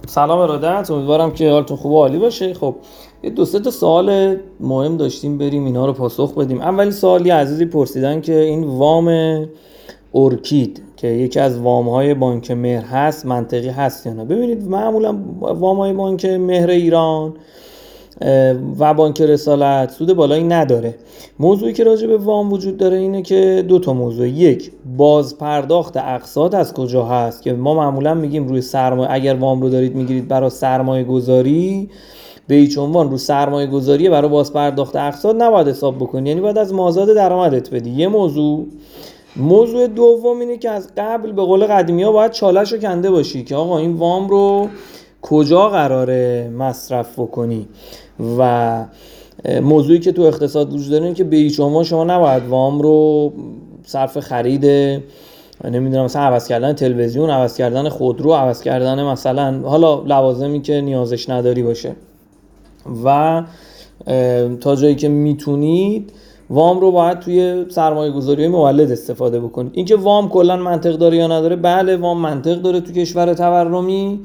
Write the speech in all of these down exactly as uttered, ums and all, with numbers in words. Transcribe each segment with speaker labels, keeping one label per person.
Speaker 1: سلام ارادت، امیدوارم که حالتون خوب و عالی باشه. خب یه دو سه تا سوال مهم داشتیم، بریم اینا رو پاسخ بدیم. اولی سوال یه عزیزی پرسیدن که این وام ارکید که یکی از وام‌های بانک مهر هست منطقی هست یا نه. ببینید معمولا وام‌های بانک مهر ایران و بانک رسالت سود بالایی نداره. موضوعی که راجع به وام وجود داره اینه که دو تا موضوع، یک باز پرداخت اقساط از کجا هست که ما معمولا میگیم روی سرمایه، اگر وام رو دارید میگیرید برای سرمایه گذاری به هیچ عنوان رو سرمایه گذاری برای باز پرداخت اقساط نباید حساب بکنی، یعنی باید از مازاد درآمدت بدی. یه موضوع. موضوع دوم اینه که از قبل به قول قدیمی‌ها باید چالش رو کنده باشی که آقا این وام رو کجا قراره مصرف بکنی. و موضوعی که تو اقتصاد وجود داره اینه که به هیچ عنوان شما نباید وام رو صرف خرید نمیدونم مثلا عوض کردن تلویزیون، عوض کردن خودرو، عوض کردن مثلا حالا لوازمی که نیازش نداری باشه. و تا جایی که میتونید وام رو باید توی سرمایه گذاری مولد استفاده بکنید. اینکه وام کلا منطق داره یا نداره، بله وام منطق داره تو کشور تورمی.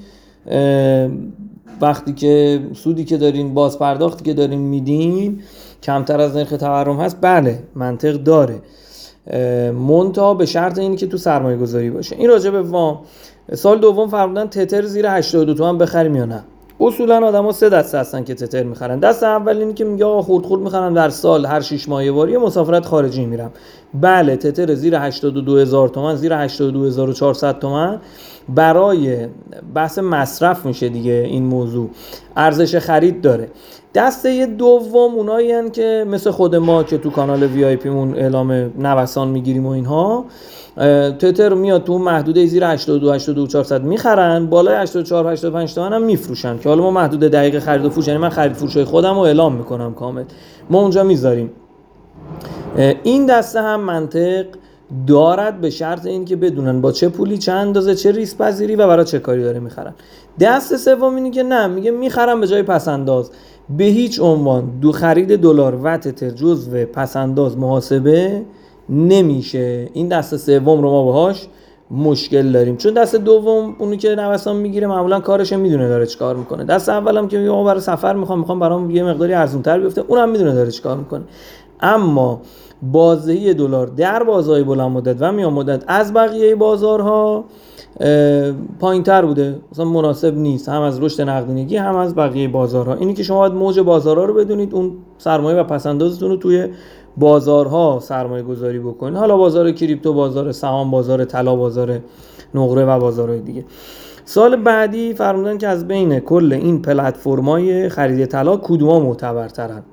Speaker 1: وقتی که سودی که دارین، باز پرداختی که دارین میدین کمتر از نرخ تورم هست، بله منطق داره، منتها به شرط اینی که تو سرمایه گذاری باشه. این راجع به وام. سال دوم فرمودن تتر زیر هشتاد و دو تومن بخریم یا نه. اصولا آدما سه دسته هستن که تتر میخرن. دسته اول اینی که میگه آقا خورد خورد میخرم در سال هر شش ماه یه بار مسافرت خارجی میرم. بله تتر زیر هشتاد و دو هزار تومان، زیر هشتاد و دو هزار و چهارصد تومان برای بحث مصرف میشه دیگه. این موضوع ارزش خرید داره. دسته دوم اونایی هستن که مثل خود ما که تو کانال وی آی پی مون اعلام نوسان میگیریم و اینها، تتر میاد تو محدوده زیر هشتاد و دو هشتاد و دو چهارصد میخرن، بالای هشتاد و چهار هشتاد و پنج تومن هم میفروشن که حالا ما محدود دقیق خرید و فروش، یعنی من خرید فروشای خودم رو اعلام میکنم کامل، ما اونجا میذاریم. این دسته هم منطق دارد به شرط این که بدونن با چه پولی، چه اندازه، چه ریسک پذیری و برای چه کاری داره میخرن. دسته سوم اینه که نه، میگه میخرم به جای پسنداز. به هیچ عنوان دو خرید دلار و تتر جزو پسنداز محاسبه نمیشه. این دسته سوم رو ما باهاش مشکل داریم، چون دسته دوم اونی که نوسان میگیره معمولا کارش میدونه داره چیکار میکنه. دسته اولم که میگه برای سفر میخوام میخوام برام یه مقداری ارزان‌تر بیفته، اونم میدونه داره چیکار میکنه. اما بازدهی دلار در بازارهای بلند مدت و میان مدت از بقیه بازارها پایین‌تر بوده، مثلا مناسب نیست، هم از رشد نقدینگی هم از بقیه بازارها. اینی که شما باید موج بازارها رو بدونید، اون سرمایه و پسندازتون رو توی بازارها سرمایه گذاری بکنید، حالا بازار کریپتو، بازار سهام، بازار طلا، بازار نقره و بازارهای دیگه. سال بعدی فرمودن که از بین کل این پلتفرم‌های خرید طلا کدوما معتبرترن.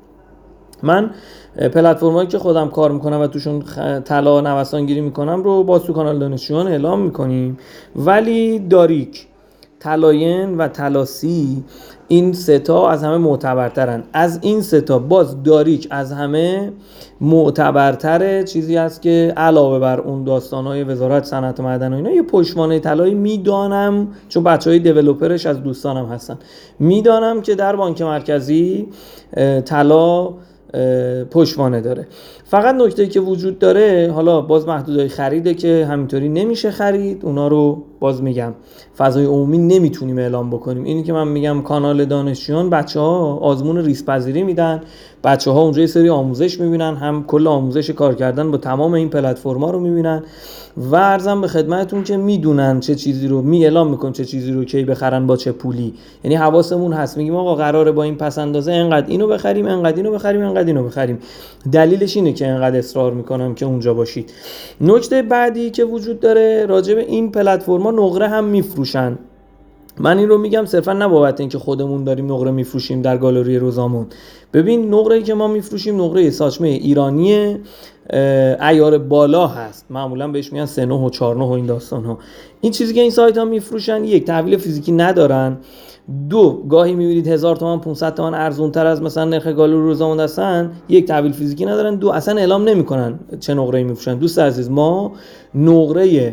Speaker 1: من پلتفرمایی که خودم کار میکنم و توشون طلا نوسان گیری میکنم رو با تو کانال دانشجویان اعلام میکنیم، ولی داریک، طلاین و طلاسی این سه تا از همه معتبرترن. از این سه تا باز داریک از همه معتبرتره. چیزی هست که علاوه بر اون داستانهای وزارت صنعت معدن و اینا، یه پشتوانه طلایی میدانم، چون بچهای دیولپرش از دوستانم هستن، میدانم که در بانک مرکزی طلا پشتوانه داره. فقط نکته‌ای که وجود داره، حالا باز محدودهای خریده که همینطوری نمیشه خرید، اونا رو باز میگم فضای عمومی نمیتونیم اعلام بکنیم. اینی که من میگم کانال دانشجویان بچه‌ها آزمون ریسک پذیری میدن، بچه‌ها اونجا یه سری آموزش میبینن، هم کل آموزش کار کردن با تمام این پلتفرما رو میبینن و عرضم به خدمتتون که میدونن چه چیزی رو می اعلام میکنن، چه چیزی رو کی بخرن با چه پولی. یعنی حواسمون هست، میگیم آقا قراره با این پس اندازه انقدر اینو بخریم، انقدر اینو بخریم، انقدر اینو بخریم. دلیلش اینه که انقدر اصرار میکنم که اونجا باشید. نکته بعدی که وجود داره راجع به این پلتفرما، نقره هم میفروشن. من این رو میگم صرفا نه بابت اینکه خودمون داریم نقره میفروشیم در گالری روزامون. ببین نقره‌ای که ما میفروشیم نقره ساچمه ایرانی عیار بالا هست، معمولا بهش میگن سه نه و چهار نه و این داستان ها. این چیزی که این سایت ها میفروشن، یک تحویل فیزیکی ندارن، دو گاهی میبینید هزار تومان پانصد تومان ارزون تر از مثلا نرخ گالری روزامون هستن، یک تحویل فیزیکی ندارن، دو اصلا اعلام نمیکنن چه نقره‌ای میفروشن. دوست عزیز، ما نقره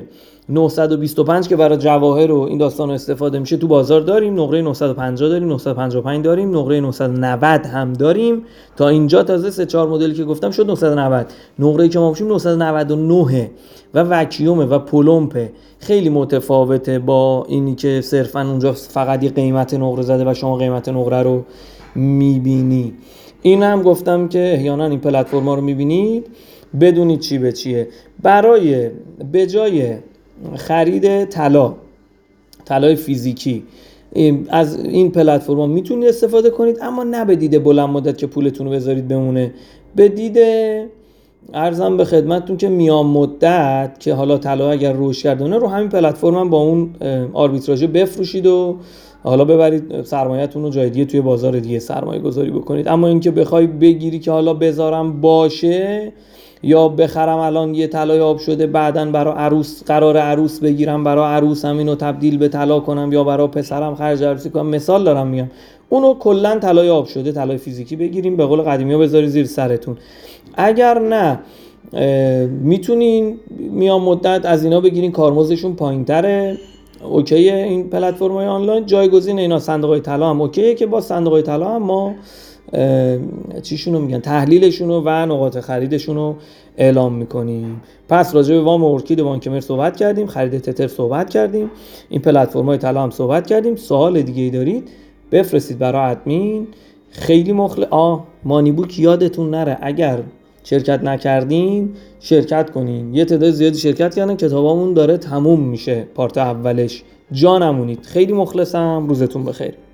Speaker 1: نهصد و بیست و پنج که برای جواهر و این داستان استفاده میشه تو بازار داریم، نقره نهصد و پنجاه داریم، نهصد و پنجاه و پنج داریم، نقره نهصد و نود هم داریم. تا اینجا تازه سه چهار مدلی که گفتم شد نهصد و نود. نقره که ما میشیم نهصد و نود و نه و وکیومه و پلمپه، خیلی متفاوته با اینی که صرفا اونجا فقط یه قیمت نقره زده و شما قیمت نقره رو میبینی. این هم گفتم که احیانا این پلتفرما رو میبینید بدونید چی به چیه. برای به جای خرید طلا، طلای فیزیکی، از این پلتفرما میتونید استفاده کنید، اما نه به دید بلند مدت که پولتون رو بذارید بمونه، به دید عرضم به خدمتتون که میان مدت که حالا طلا اگر رشد کردونه رو همین پلتفرم با اون آربیتراژ بفروشید و حالا ببرید سرمایه‌تون رو جای دیگه توی بازار دیگه سرمایه گذاری بکنید. اما اینکه بخوای بگیری که حالا بذارم باشه یا بخرم الان یه طلای آب شده بعدن برای عروس قرار عروس بگیرم، برای عروسم اینو تبدیل به طلا کنم یا برای پسرم خرج عروسی کنم، مثال دارم میگم، اونو کلا طلای آب شده، طلای فیزیکی بگیریم، به قول قدیمی‌ها بذاری زیر سرتون. اگر نه میتونین میان مدت از اینا بگیرین، کارمزدشون پایین‌تره، اوکیه. این پلتفرم‌های آنلاین جایگزین اینا صندوق‌های طلا هم اوکیه که با صندوق‌های طلا هم ما چیشونو میگن تحلیلشونو و نقاط خریدشونو اعلام میکنیم. پس راجع به وام ارکید بانکمر صحبت کردیم، خرید تتر صحبت کردیم، این پلتفرم‌های طلا هم صحبت کردیم. سوال دیگه ای دارید بفرستید برای ادمین. خیلی مخل آ مانی بوک یادتون نره اگر شرکت نکردین شرکت کنین. یه تعداد زیادی شرکت کردن، کتابامون داره تموم میشه، پارت اولش. جا نمونید. خیلی مخلصم. روزتون بخیر.